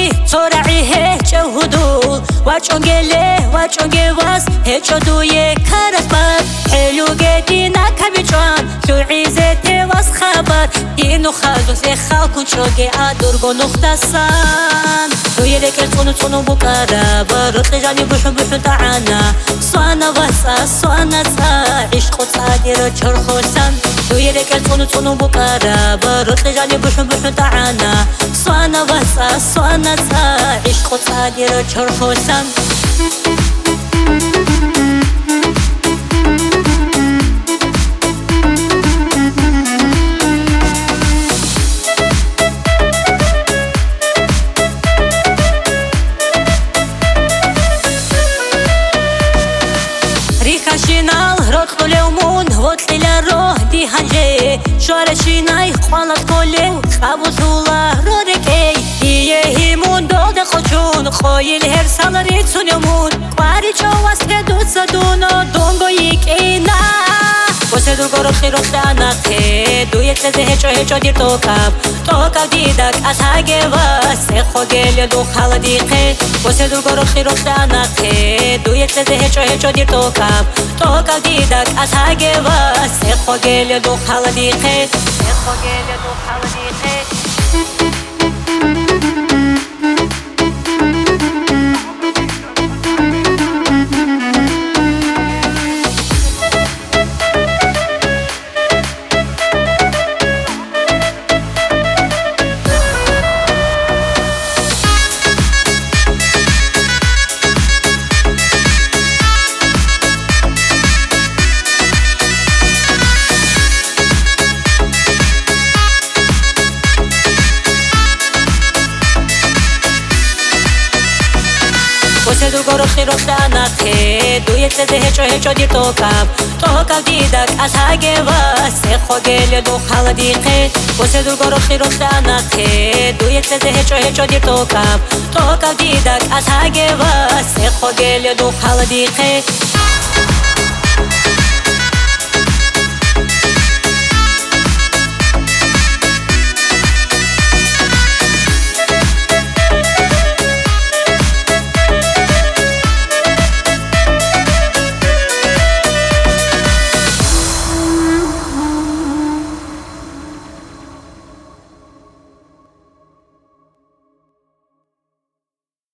دوی تورعی هچ هدول وچونگله وچونگه واس هچ دوی کرس بر حلو گدی نکبی جان تو عیزت واس خبر اینو خالص خالکون چوگه آدرگو نختسان دوی رکل تونو بکره برات جانی بشون تعنا سوانا واسا سوانا تا عشق صادر چرخوسان دوی رکل تونو بکره برات جانی بشون تعنا سوانا واسا سوانا تا عشق صادر چرخوسان شینال رد قلمون وقت لروح دی هنجه شور شینای خالت کلو خبوزولا رودکی ایه هیمون دود خوشون خویل هر سال ریتونمون قاری چواست دوست دونو دونگو یکی نه واسه دو گرو خیروخ دانخه دوی تزه هچو دیر توکب دیدک از هگه واسه خوگل دو خال دیقه واسه دو گرو خیروخ دانخه دوی تزه هچو دیر توکب دیدک از هگه واسه خوگل دو خال دیقه واسه دو گرو خیروخ دانخه دوی تزه هچو دیر توکب دیدک از هگه واسه خوگل دو خال دیقه واسه دو گرو خیروخ دانخه دوی تزه هچو دیر توکب دیدک از هگه واسه خوگل دو خال دیقه